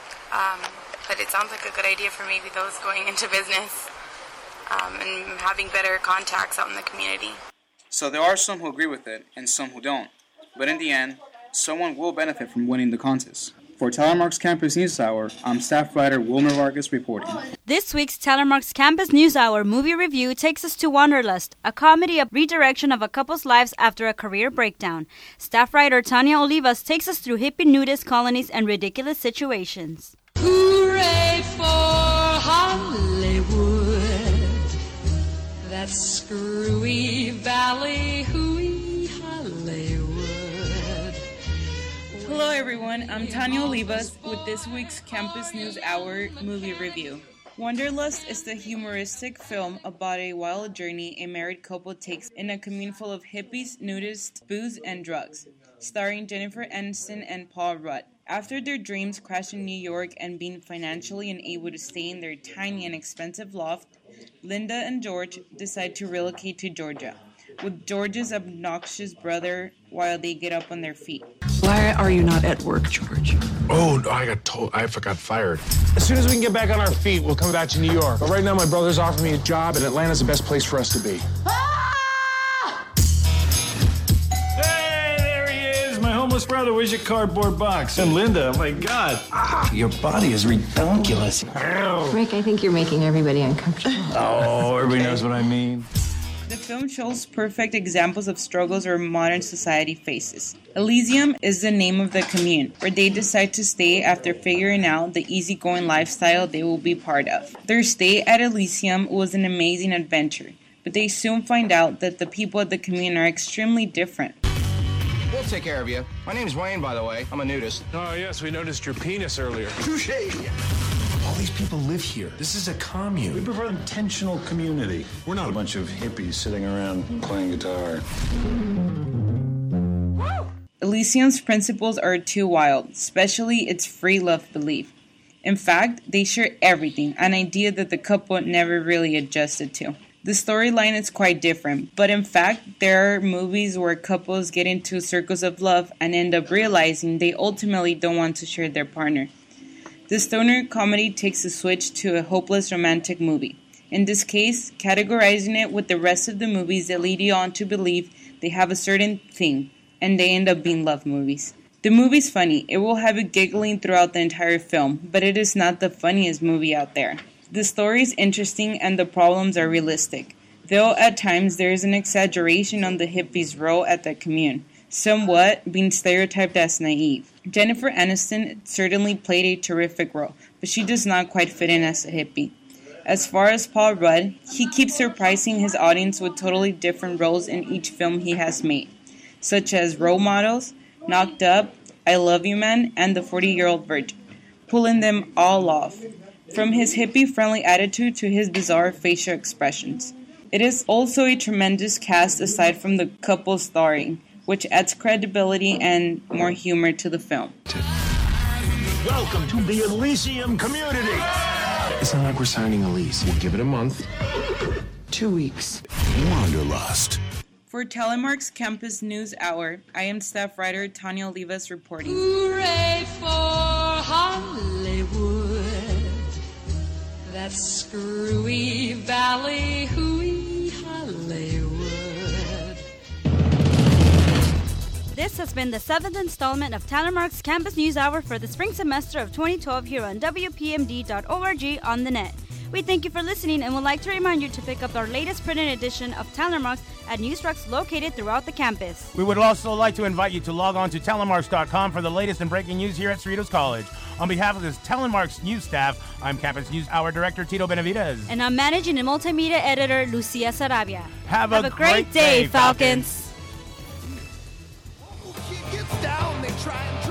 Um, but it sounds like a good idea for maybe those going into business um, and having better contacts out in the community. So there are some who agree with it and some who don't. But in the end, someone will benefit from winning the contest. For Telemark's Campus News Hour, I'm staff writer Wilmer Vargas reporting. This week's Telemark's Campus News Hour movie review takes us to Wanderlust, a comedy of redirection of a couple's lives after a career breakdown. Staff writer Tanya Olivas takes us through hippie nudist colonies and ridiculous situations. Hooray for Hollywood, that screwy valley, hooey Hollywood. Hello everyone, I'm Tanya Olivas with this week's Campus News Hour movie review. Wanderlust is the humoristic film about a wild journey a married couple takes in a commune full of hippies, nudists, booze, and drugs, starring Jennifer Aniston and Paul Rudd. After their dreams crash in New York and being financially unable to stay in their tiny and expensive loft, Linda and George decide to relocate to Georgia, with George's obnoxious brother while they get up on their feet. Why are you not at work, George? Oh, I got told. I got fired. As soon as we can get back on our feet, we'll come back to New York. But right now, my brother's offering me a job, and Atlanta's the best place for us to be. Hey, there he is, my homeless brother. Where's your cardboard box? And Linda, oh my God. Ah, your body is redonkulous. Rick, I think you're making everybody uncomfortable. Oh, everybody knows what I mean. The film shows perfect examples of struggles our modern society faces. Elysium is the name of the commune, where they decide to stay after figuring out the easygoing lifestyle they will be part of. Their stay at Elysium was an amazing adventure, but they soon find out that the people at the commune are extremely different. We'll take care of you. My name's Wayne, by the way. I'm a nudist. Oh, yes, we noticed your penis earlier. Touché! All these people live here. This is a commune. We prefer intentional community. We're not a bunch of hippies sitting around playing guitar. Elysium's principles are too wild, especially its free love belief. In fact, they share everything, an idea that the couple never really adjusted to. The storyline is quite different, but in fact, there are movies where couples get into circles of love and end up realizing they ultimately don't want to share their partner. The stoner comedy takes a switch to a hopeless romantic movie. In this case, categorizing it with the rest of the movies that lead you on to believe they have a certain theme, and they end up being love movies. The movie's funny. It will have you giggling throughout the entire film, but it is not the funniest movie out there. The story is interesting and the problems are realistic, though at times there is an exaggeration on the hippies' role at the commune, somewhat being stereotyped as naive. Jennifer Aniston certainly played a terrific role, but she does not quite fit in as a hippie. As far as Paul Rudd, he keeps surprising his audience with totally different roles in each film he has made, such as Role Models, Knocked Up, I Love You Man, and The forty-Year-Old Virgin, pulling them all off, from his hippie-friendly attitude to his bizarre facial expressions. It is also a tremendous cast aside from the couple starring, which adds credibility and more humor to the film. Welcome to the Elysium community. It's not like we're signing a lease. We'll give it a month. Two weeks. Wanderlust. For Telemark's Campus News Hour, I am staff writer Tanya Olivas reporting. Hooray for Hollywood. That screwy valley, hooey Hollywood. This has been the seventh installment of Telemark's Campus News Hour for the spring semester of twenty twelve here on W P M D dot org on the net. We thank you for listening and would like to remind you to pick up our latest printed edition of Telemarks at newstrucks located throughout the campus. We would also like to invite you to log on to telemarks dot com for the latest and breaking news here at Cerritos College. On behalf of this Telemarks news staff, I'm Campus News Hour Director Tito Benavidez. And I'm Managing and Multimedia Editor Lucia Sarabia. Have, Have a, a great, great day, day, Falcons. Falcons. Gets down, they try and